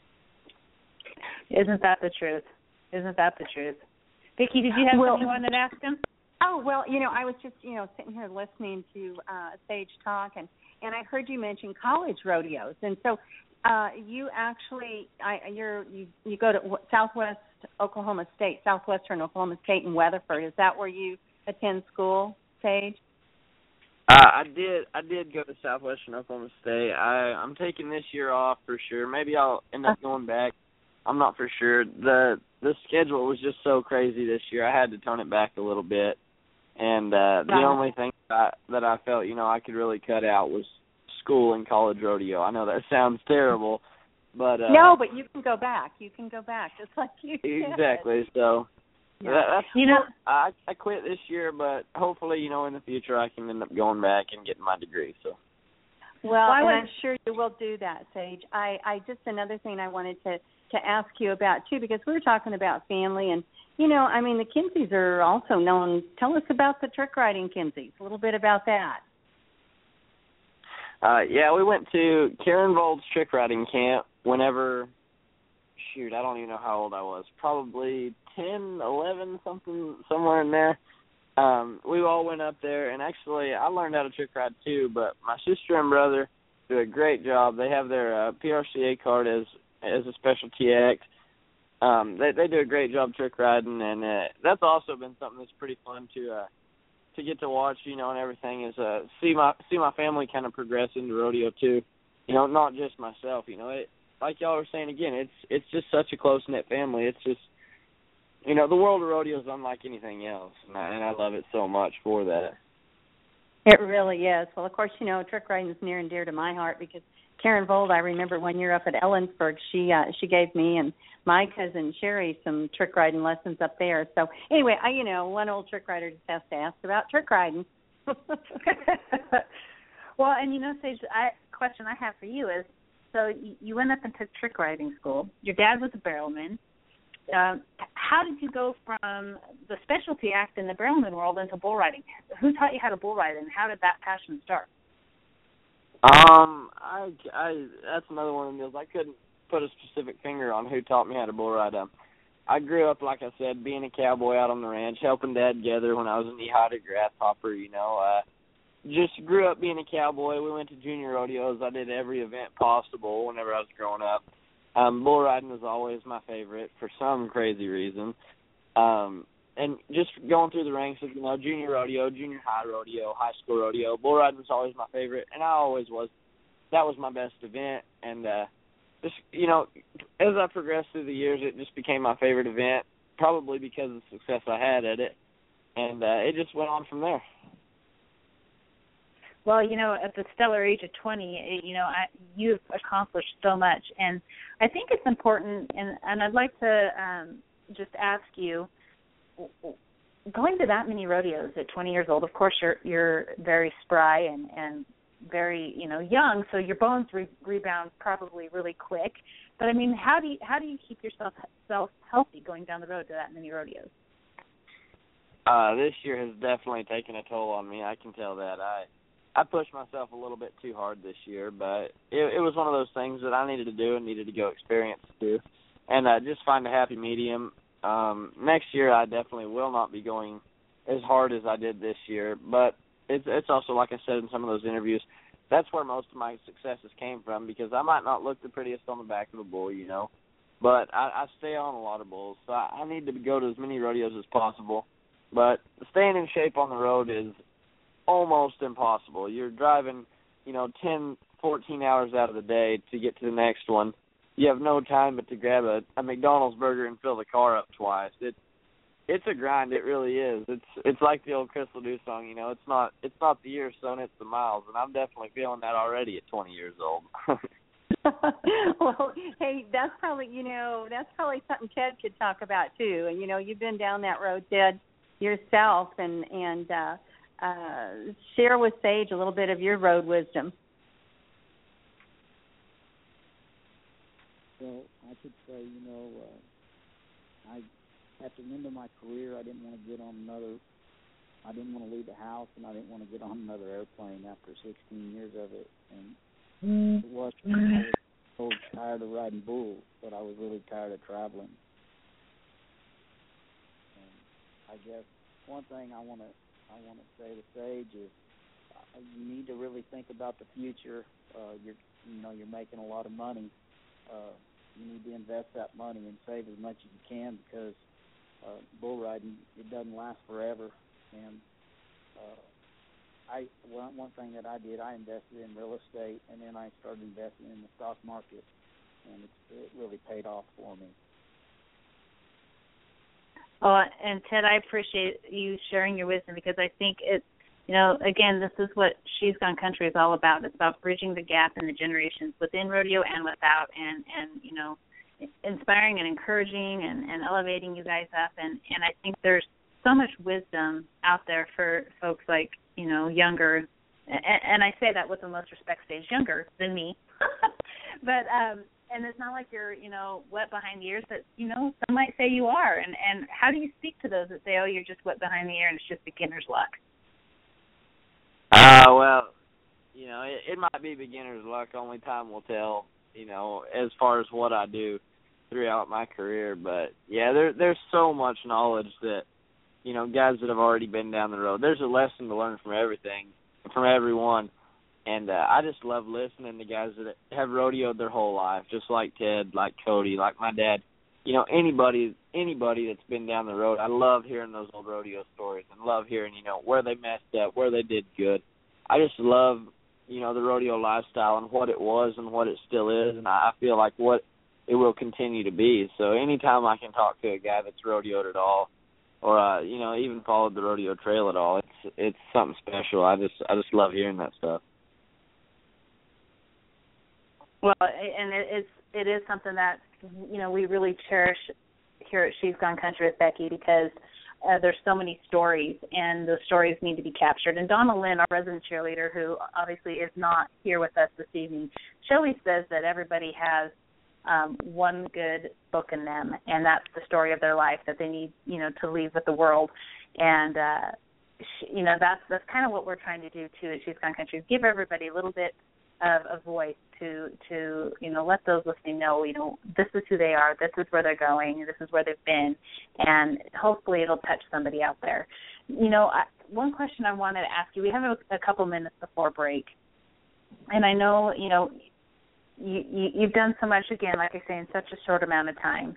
Isn't that the truth? Vicki, did you have something you wanted to ask him? Oh, well, I was just, sitting here listening to Sage talk, and I heard you mention college rodeos. And so you actually, you go to Southwestern Oklahoma State in Weatherford. Is that where you attend school, Sage? I did go to Southwestern Oklahoma State. I'm taking this year off for sure. Maybe I'll end up going back. I'm not for sure. The schedule was just so crazy this year. I had to tone it back a little bit. And the only thing that I felt, I could really cut out was school and college rodeo. I know that sounds terrible, but no, but you can go back. Just like you did. Exactly. So that's I quit this year, but hopefully, in the future I can end up going back and getting my degree. So. Well, I'm sure you will do that, Sage. I just another thing I wanted to ask you about too, because we were talking about family, and the Kinseys are also known. Tell us about the trick riding Kinseys. A little bit about that. We went to Karen Vold's trick riding camp whenever, I don't even know how old I was, probably 10, 11, somewhere in there. We all went up there, and actually I learned how to trick ride too, but my sister and brother do a great job. They have their PRCA card as a special TX. They do a great job trick riding, and that's also been something that's pretty fun to get to watch, and everything is see my family kind of progress into rodeo too, not just myself. Like y'all were saying again, it's just such a close knit family. It's just the world of rodeo is unlike anything else, and I love it so much for that. It really is. Well, of course, trick riding is near and dear to my heart because Karen Vold, I remember one year up at Ellensburg, she gave me and my cousin Sherry some trick riding lessons up there. So anyway, one old trick rider just has to ask about trick riding. Well, and Sage, question I have for you is, so you went up and took trick riding school. Your dad was a barrelman. How did you go from the specialty act in the barrelman world into bull riding? Who taught you how to bull ride, and how did that passion start? That's another one of the deals. I couldn't put a specific finger on who taught me how to bull ride. I grew up, like I said, being a cowboy out on the ranch, helping Dad gather when I was in Knee-High to Grasshopper, just grew up being a cowboy. We went to junior rodeos. I did every event possible whenever I was growing up. Bull riding was always my favorite for some crazy reason. And just going through the ranks of, junior rodeo, junior high rodeo, high school rodeo, bull riding was always my favorite, and I always was. That was my best event, and just, as I progressed through the years, it just became my favorite event, probably because of the success I had at it, and it just went on from there. Well, at the stellar age of 20, you've accomplished so much, and I think it's important, and I'd like to just ask you, going to that many rodeos at 20 years old, of course you're very spry and very young, so your bones rebound probably really quick. But I mean, how do you keep yourself healthy going down the road to that many rodeos? This year has definitely taken a toll on me. I can tell that. I pushed myself a little bit too hard this year, but it was one of those things that I needed to do and needed to go experience too, and just find a happy medium. Next year I definitely will not be going as hard as I did this year, but it's also, like I said in some of those interviews, that's where most of my successes came from, because I might not look the prettiest on the back of a bull, but I stay on a lot of bulls, so I need to go to as many rodeos as possible. But staying in shape on the road is almost impossible. You're driving, 10, 14 hours out of the day to get to the next one. You have no time but to grab a McDonald's burger and fill the car up twice. It's a grind. It really is. It's like the old Crystal Dew song. It's not the years, son, it's the miles, and I'm definitely feeling that already at 20 years old. Well, hey, that's probably something Ted could talk about too. And you've been down that road, Ted, yourself, and share with Sage a little bit of your road wisdom. Well, I could say, at the end of my career, I didn't want to leave the house, and I didn't want to get on another airplane after 16 years of it. And I was so tired of riding bulls, but I was really tired of traveling. And I guess one thing I want to say to Sage is you need to really think about the future. You're making a lot of money. You need to invest that money and save as much as you can, because bull riding, it doesn't last forever. And one thing that I did, I invested in real estate, and then I started investing in the stock market, and it really paid off for me. Oh, and Ted, I appreciate you sharing your wisdom, because I think it's, again, this is what She's Gone Country is all about. It's about bridging the gap in the generations within rodeo and without, and inspiring and encouraging and elevating you guys up. And I think there's so much wisdom out there for folks like, younger, and I say that with the most respect, Sage, younger than me. But and it's not like you're, wet behind the ears, but, some might say you are. And how do you speak to those that say, oh, you're just wet behind the ear and it's just beginner's luck? Well, it might be beginner's luck. Only time will tell, as far as what I do throughout my career. But, yeah, there's so much knowledge that, guys that have already been down the road, there's a lesson to learn from everyone. And I just love listening to guys that have rodeoed their whole life, just like Ted, like Cody, like my dad. Anybody that's been down the road, I love hearing those old rodeo stories and love hearing, where they messed up, where they did good. I just love, the rodeo lifestyle and what it was and what it still is, and I feel like what it will continue to be. So anytime I can talk to a guy that's rodeoed at all, or even followed the rodeo trail at all, it's something special. I just love hearing that stuff. Well, and it is something that we really cherish here at She's Gone Country with Becky, because there's so many stories, and those stories need to be captured. And Donna Lynn, our resident cheerleader, who obviously is not here with us this evening, she always says that everybody has one good book in them, and that's the story of their life that they need, to leave with the world. And that's kind of what we're trying to do too at She's Gone Country, is give everybody a little bit of a voice to let those listening know, this is who they are, this is where they're going, this is where they've been, and hopefully it'll touch somebody out there. One question I wanted to ask you, we have a couple minutes before break, and I know, you've done so much, again, like I say, in such a short amount of time.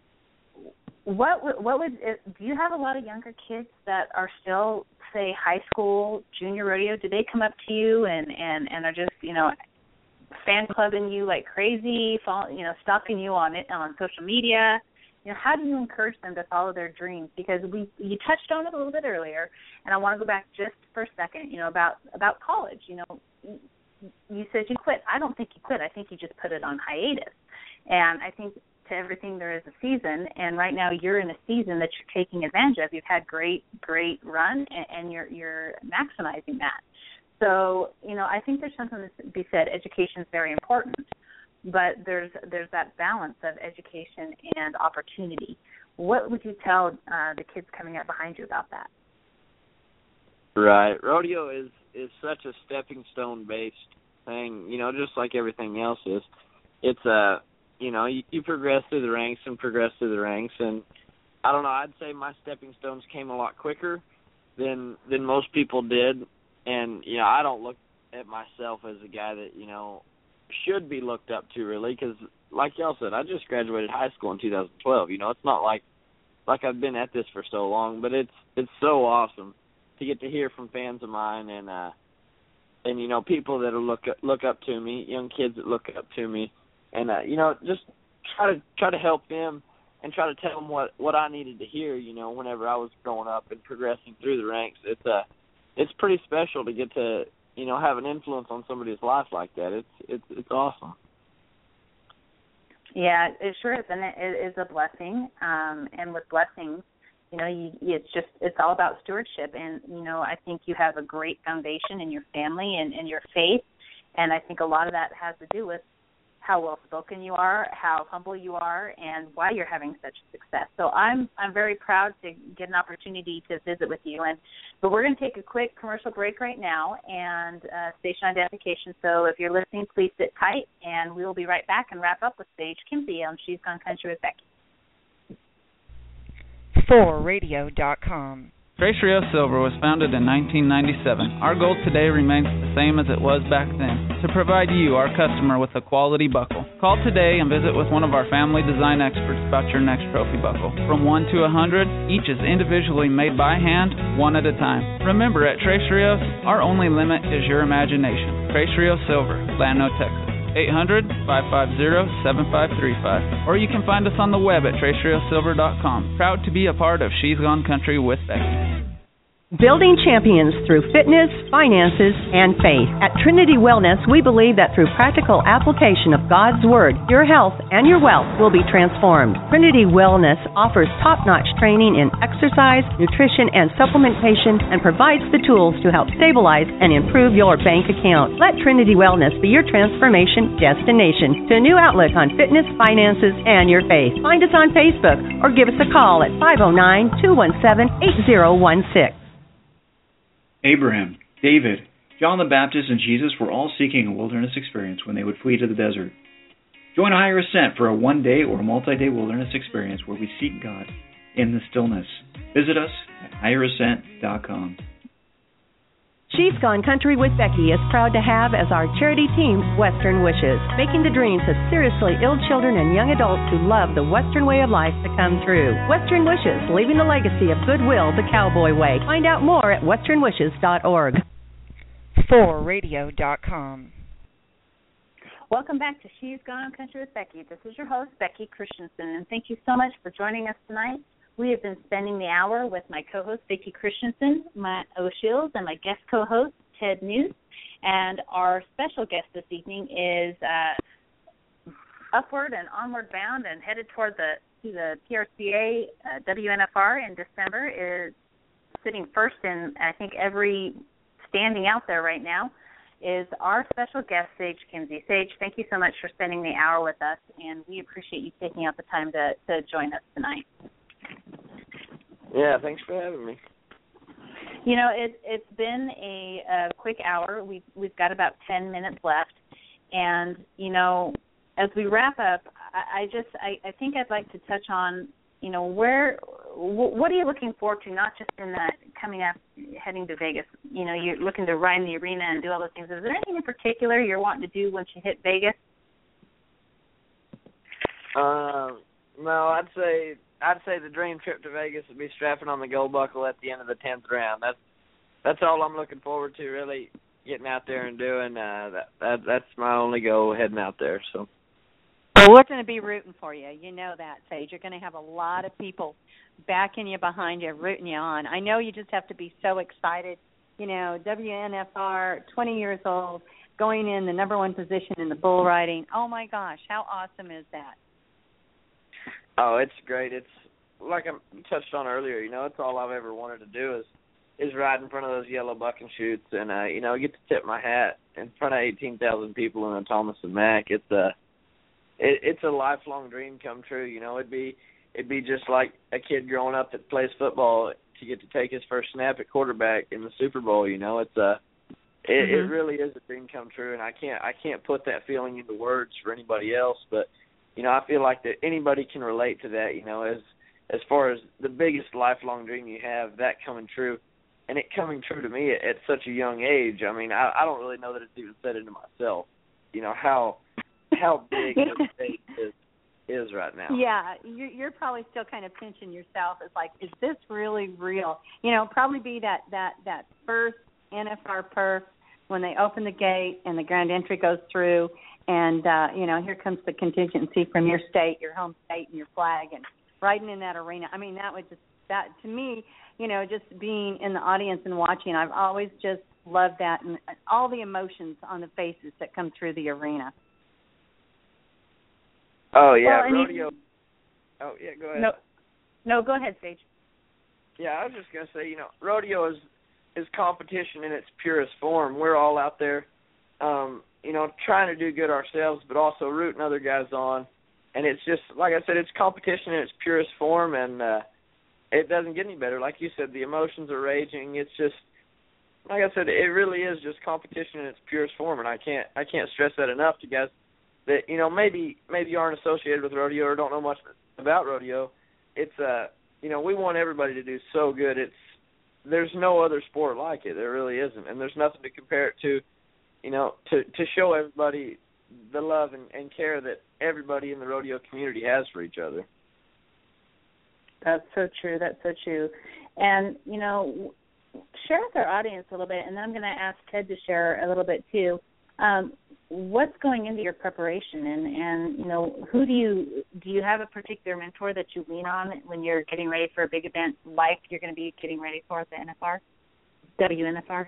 Do you have a lot of younger kids that are still, say, high school, junior rodeo? Do they come up to you and are just, fan clubbing you like crazy, stalking you on social media? How do you encourage them to follow their dreams? Because you touched on it a little bit earlier, and I want to go back just for a second, about college. You said you quit. I don't think you quit. I think you just put it on hiatus. And I think to everything there is a season, and right now you're in a season that you're taking advantage of. You've had great run, and you're maximizing that. So, I think there's something to be said. Education is very important, but there's that balance of education and opportunity. What would you tell the kids coming up behind you about that? Right. Rodeo is such a stepping stone based thing, just like everything else is. It's you progress through the ranks, and I don't know, I'd say my stepping stones came a lot quicker than most people did. And, I don't look at myself as a guy that, should be looked up to, really, because, like y'all said, I just graduated high school in 2012. It's not like I've been at this for so long, but it's so awesome to get to hear from fans of mine and people that look up to me, young kids that look up to me, and, just try to help them and try to tell them what I needed to hear, whenever I was growing up and progressing through the ranks. It's pretty special to get to, have an influence on somebody's life like that. It's awesome. Yeah, it sure is, and it is a blessing. And with blessings, it's all about stewardship. And I think you have a great foundation in your family and your faith, and I think a lot of that has to do with how well spoken you are, how humble you are, and why you're having such success. So I'm very proud to get an opportunity to visit with you. But we're going to take a quick commercial break right now and station identification. So if you're listening, please sit tight, and we will be right back and wrap up with Sage Kimzey on She's Gone Country with Becky. 4radio.com. Tres Rios Silver was founded in 1997. Our goal today remains the same as it was back then, to provide you, our customer, with a quality buckle. Call today and visit with one of our family design experts about your next trophy buckle. From 1 to 100, each is individually made by hand, one at a time. Remember, at Tres Rios, our only limit is your imagination. Tres Rios Silver, Llano, Texas. 800-550-7535. Or you can find us on the web at TresRiosSilver.com. Proud to be a part of She's Gone Country with Becky. Building champions through fitness, finances, and faith. At Trinity Wellness, we believe that through practical application of God's Word, your health and your wealth will be transformed. Trinity Wellness offers top-notch training in exercise, nutrition, and supplementation, and provides the tools to help stabilize and improve your bank account. Let Trinity Wellness be your transformation destination to a new outlook on fitness, finances, and your faith. Find us on Facebook or give us a call at 509-217-8016. Abraham, David, John the Baptist, and Jesus were all seeking a wilderness experience when they would flee to the desert. Join a Higher Ascent for a one-day or multi-day wilderness experience where we seek God in the stillness. Visit us at higherascent.com. She's Gone Country with Becky is proud to have as our charity team Western Wishes, making the dreams of seriously ill children and young adults who love the Western way of life to come true. Western Wishes, leaving the legacy of goodwill the cowboy way. Find out more at westernwishes.org. 4radio.com. Welcome back to She's Gone Country with Becky. This is your host, Becky Christensen, and thank you so much for joining us tonight. We have been spending the hour with my co-host, Vicki Christensen, my O'Shields, and my guest co-host, Ted News. And our special guest this evening is upward and onward bound and headed toward the PRCA WNFR in December, is sitting first in, I think, every standing out there right now, is our special guest, Sage Kimzey. Sage, thank you so much for spending the hour with us, and we appreciate you taking out the time to join us tonight. Yeah, thanks for having me. It's been a quick hour. We've got about 10 minutes left, and as we wrap up, I think I'd like to touch on what are you looking forward to, not just in that coming up, heading to Vegas. You're looking to ride in the arena and do all those things. Is there anything in particular you're wanting to do once you hit Vegas? No, I'd say the dream trip to Vegas would be strapping on the gold buckle at the end of the 10th round. That's all I'm looking forward to, really, getting out there and doing. That's my only goal, heading out there. So. Well, we're going to be rooting for you. You know that, Sage. You're going to have a lot of people backing you, behind you, rooting you on. I know you just have to be so excited. WNFR, 20 years old, going in the number one position in the bull riding. Oh, my gosh, how awesome is that? Oh, it's great. It's like I touched on earlier, it's all I've ever wanted to do is ride in front of those yellow bucking chutes and, get to tip my hat in front of 18,000 people in a Thomas and Mack. It's a lifelong dream come true. It'd be just like a kid growing up that plays football to get to take his first snap at quarterback in the Super Bowl. It really is a dream come true, and I can't put that feeling into words for anybody else, but I feel like that anybody can relate to that, as far as the biggest lifelong dream you have, that coming true, and it coming true to me at such a young age. I mean, I don't really know that it's even said into myself, how big the state is right now. Yeah, you're probably still kind of pinching yourself. It's like, is this really real? Probably be that first NFR perf when they open the gate and the grand entry goes through. And, here comes the contingency from your state, your home state, and your flag, and riding in that arena. I mean, that to me, just being in the audience and watching, I've always just loved that and all the emotions on the faces that come through the arena. Oh yeah, well, rodeo. Oh yeah, go ahead. No, go ahead, Sage. Yeah, I was just gonna say, rodeo is competition in its purest form. We're all out there, trying to do good ourselves, but also rooting other guys on. And it's just, like I said, it's competition in its purest form, and it doesn't get any better. Like you said, the emotions are raging. It's just, like I said, it really is just competition in its purest form, and I can't stress that enough to guys that, maybe you aren't associated with rodeo or don't know much about rodeo. It's we want everybody to do so good. There's no other sport like it. There really isn't, and there's nothing to compare it to. To show everybody the love and care that everybody in the rodeo community has for each other. That's so true. And share with our audience a little bit, and then I'm going to ask Ted to share a little bit too. What's going into your preparation, and who do you have a particular mentor that you lean on when you're getting ready for a big event like you're going to be getting ready for at the WNFR?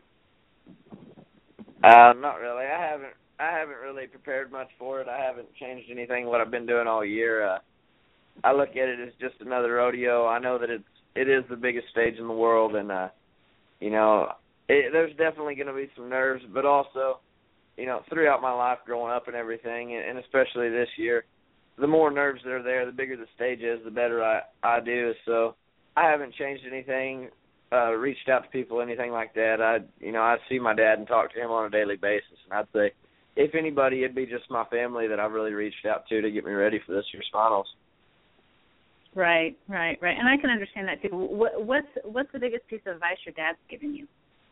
Not really. I haven't really prepared much for it. I haven't changed anything what I've been doing all year. I look at it as just another rodeo. I know that it is the biggest stage in the world, and there's definitely going to be some nerves, but also, throughout my life growing up and everything, and especially this year, the more nerves that are there, the bigger the stage is, the better I do. So I haven't changed anything, reached out to people, anything like that. I see my dad and talk to him on a daily basis, and I'd say, if anybody, it'd be just my family that I've really reached out to get me ready for this year's finals. Right. And I can understand that too. What's the biggest piece of advice your dad's given you?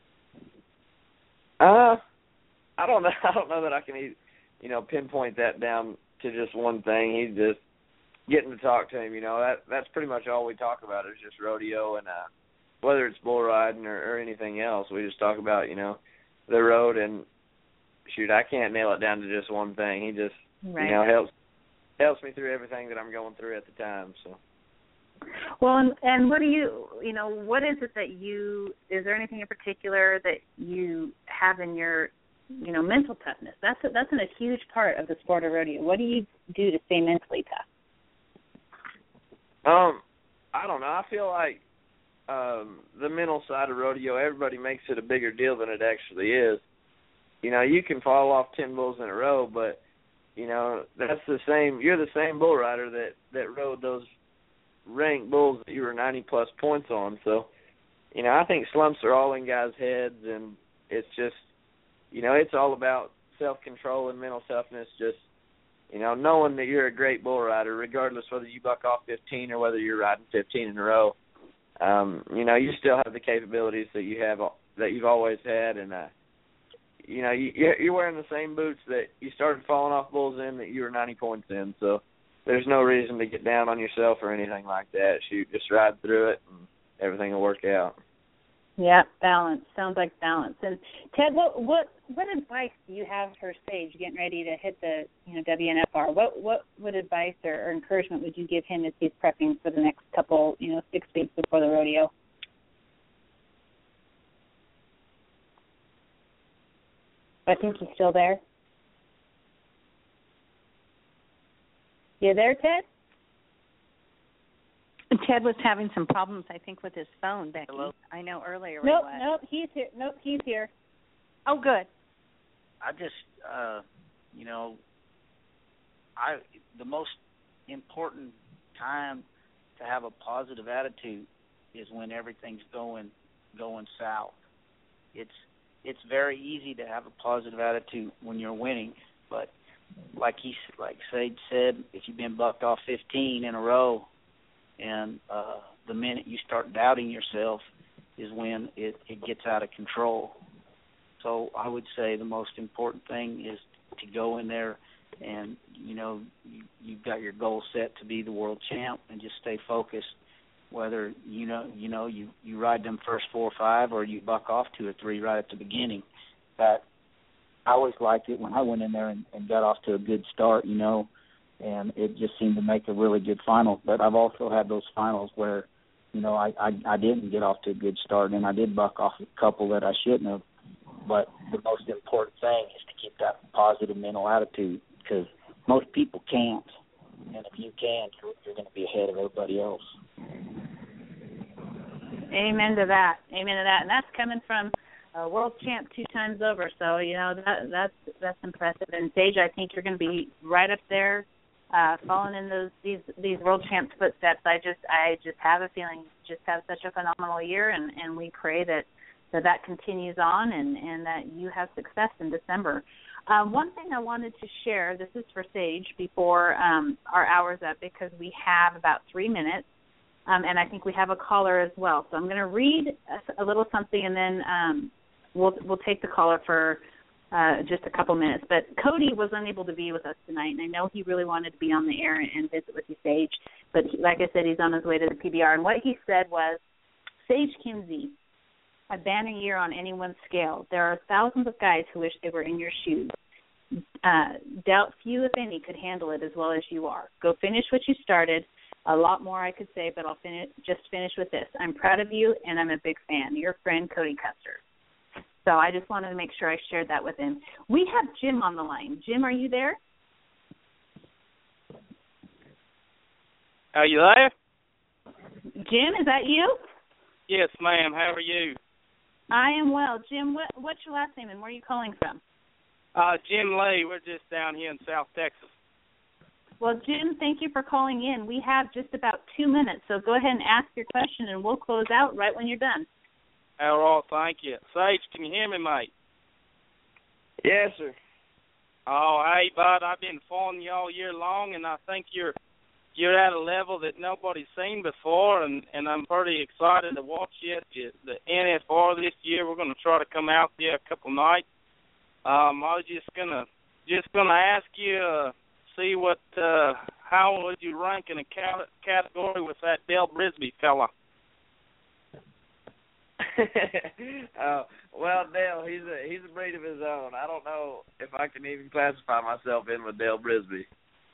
I don't know that I can, pinpoint that down to just one thing. He's just getting to talk to him. That's pretty much all we talk about is just rodeo, and whether it's bull riding or anything else, we just talk about the road. And shoot, I can't nail it down to just one thing. He just helps me through everything that I'm going through at the time. So. Well, and what do what is it that is there anything in particular that you have in your, mental toughness? That's a huge part of the sport of rodeo. What do you do to stay mentally tough? I don't know. I feel like the mental side of rodeo, everybody makes it a bigger deal than it actually is. You can fall off 10 bulls in a row, but, that's the same. You're the same bull rider that rode those ranked bulls that you were 90-plus points on. So, I think slumps are all in guys' heads, and it's just, it's all about self-control and mental toughness, just, knowing that you're a great bull rider, regardless whether you buck off 15 or whether you're riding 15 in a row. You still have the capabilities that you've always had, and you're wearing the same boots that you started falling off bulls in that you were 90 points in. So there's no reason to get down on yourself or anything like that. Shoot, just ride through it, and everything will work out. Yeah, balance. Sounds like balance. And Ted, what advice do you have for Sage getting ready to hit the WNFR? What advice or encouragement would you give him as he's prepping for the next couple 6 weeks before the rodeo? I think he's still there. You there, Ted? Ted was having some problems, I think, with his phone, Becky. Hello? I know earlier. Nope, he's here. He's here. Oh, good. I just, the most important time to have a positive attitude is when everything's going south. It's very easy to have a positive attitude when you're winning, but like Sage said, if you've been bucked off 15 in a row, and the minute you start doubting yourself is when it gets out of control. So I would say the most important thing is to go in there and, you've got your goal set to be the world champ, and just stay focused. Whether, you ride them first 4 or 5 or you buck off 2 or 3 right at the beginning. But I always liked it when I went in there and got off to a good start, and it just seemed to make a really good final. But I've also had those finals where, I didn't get off to a good start, and I did buck off a couple that I shouldn't have. But the most important thing is to keep that positive mental attitude, because most people can't. and if you can, you're going to be ahead of everybody else. Amen to that. Amen to that. And that's coming from a world champ 2 times over. So, you know, that's impressive. And Sage, I think you're going to be right up there, following in these world champs' footsteps. I just have a feeling you just have such a phenomenal year, and we pray that continues on and that you have success in December. One thing I wanted to share, this is for Sage before our hour's up, because we have about 3 minutes. And I think we have a caller as well. So I'm going to read a little something, and then we'll take the caller for just a couple minutes. But Cody was unable to be with us tonight, and I know he really wanted to be on the air and visit with you, Sage. But like I said, he's on his way to the PBR. And what he said was, Sage Kinsey, a banner year on anyone's scale. There are thousands of guys who wish they were in your shoes. Doubt few, if any, could handle it as well as you are. Go finish what you started. A lot more I could say, but I'll finish with this. I'm proud of you, and I'm a big fan. Your friend, Cody Custer. So I just wanted to make sure I shared that with him. We have Jim on the line. Jim, are you there? Are you there? Jim, is that you? Yes, ma'am. How are you? I am well. Jim, what's your last name, and where are you calling from? Jim Lee. We're just down here in South Texas. Well, Jim, thank you for calling in. We have just about 2 minutes, so go ahead and ask your question, and we'll close out right when you're done. All right, thank you. Sage, can you hear me, mate? Yes, sir. Oh, hey, bud, I've been following you all year long, and I think you're at a level that nobody's seen before, and I'm pretty excited to watch you at the NFR this year. We're going to try to come out there a couple nights. I was just gonna ask you. See what? How would you rank in a category with that Dale Brisby fella? Well, Dale, he's a breed of his own. I don't know if I can even classify myself in with Dale Brisby.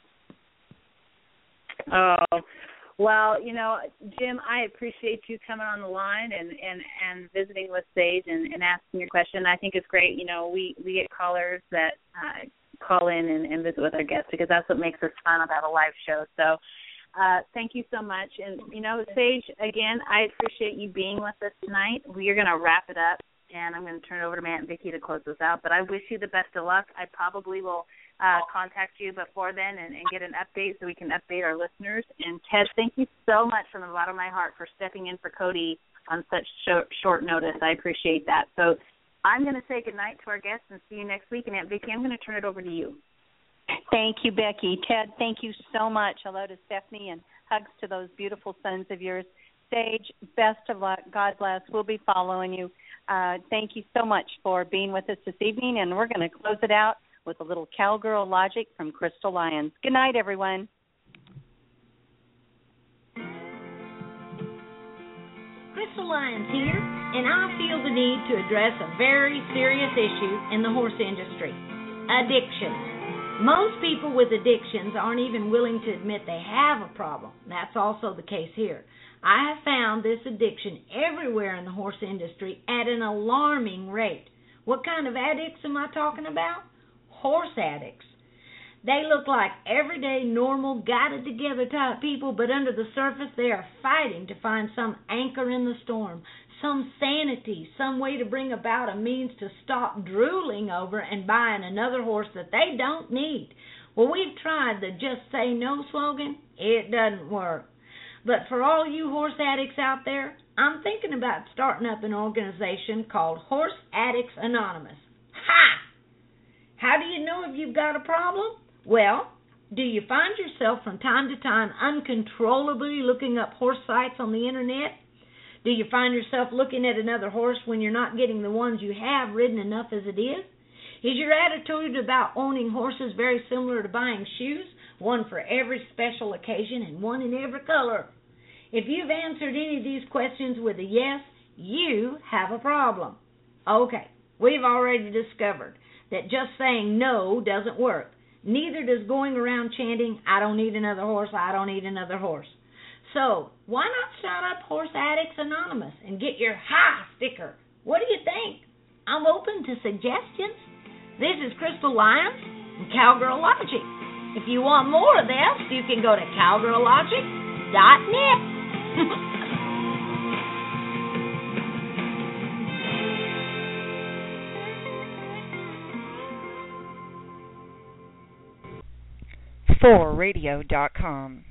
Well, you know, Jim, I appreciate you coming on the line and visiting with Sage and asking your question. I think it's great. You know, we get callers that call in and visit with our guests, because that's what makes us fun about a live show. So thank you so much. And, you know, Sage, again, I appreciate you being with us tonight. We are going to wrap it up, and I'm going to turn it over to Matt and Vicki to close this out. But I wish you the best of luck. I probably will contact you before then and get an update so we can update our listeners. And, Ted, thank you so much from the bottom of my heart for stepping in for Cody on such short notice. I appreciate that. So I'm going to say goodnight to our guests and see you next week. And, Aunt Vicki, I'm going to turn it over to you. Thank you, Becky. Ted, thank you so much. Hello to Stephanie, and hugs to those beautiful sons of yours. Sage, best of luck. God bless. We'll be following you. Thank you so much for being with us this evening, and we're going to close it out with a little cowgirl logic from Crystal Lyons. Good night, everyone. Crystal Lyons here, and I feel the need to address a very serious issue in the horse industry: addiction. Most people with addictions aren't even willing to admit they have a problem. That's also the case here. I have found this addiction everywhere in the horse industry at an alarming rate. What kind of addicts am I talking about? Horse addicts. They look like everyday, normal, guided-together type people, but under the surface they are fighting to find some anchor in the storm, some sanity, some way to bring about a means to stop drooling over and buying another horse that they don't need. Well, we've tried the Just Say No slogan. It doesn't work. But for all you horse addicts out there, I'm thinking about starting up an organization called Horse Addicts Anonymous. Ha! How do you know if you've got a problem? Well, do you find yourself from time to time uncontrollably looking up horse sites on the internet? Do you find yourself looking at another horse when you're not getting the ones you have ridden enough as it is? Is your attitude about owning horses very similar to buying shoes, one for every special occasion and one in every color? If you've answered any of these questions with a yes, you have a problem. Okay, we've already discovered that just saying no doesn't work. Neither does going around chanting, I don't need another horse, I don't need another horse. So, why not start up Horse Addicts Anonymous and get your ha sticker? What do you think? I'm open to suggestions. This is Crystal Lyons and Cowgirl Logic. If you want more of this, you can go to cowgirllogic.net. forradio.com.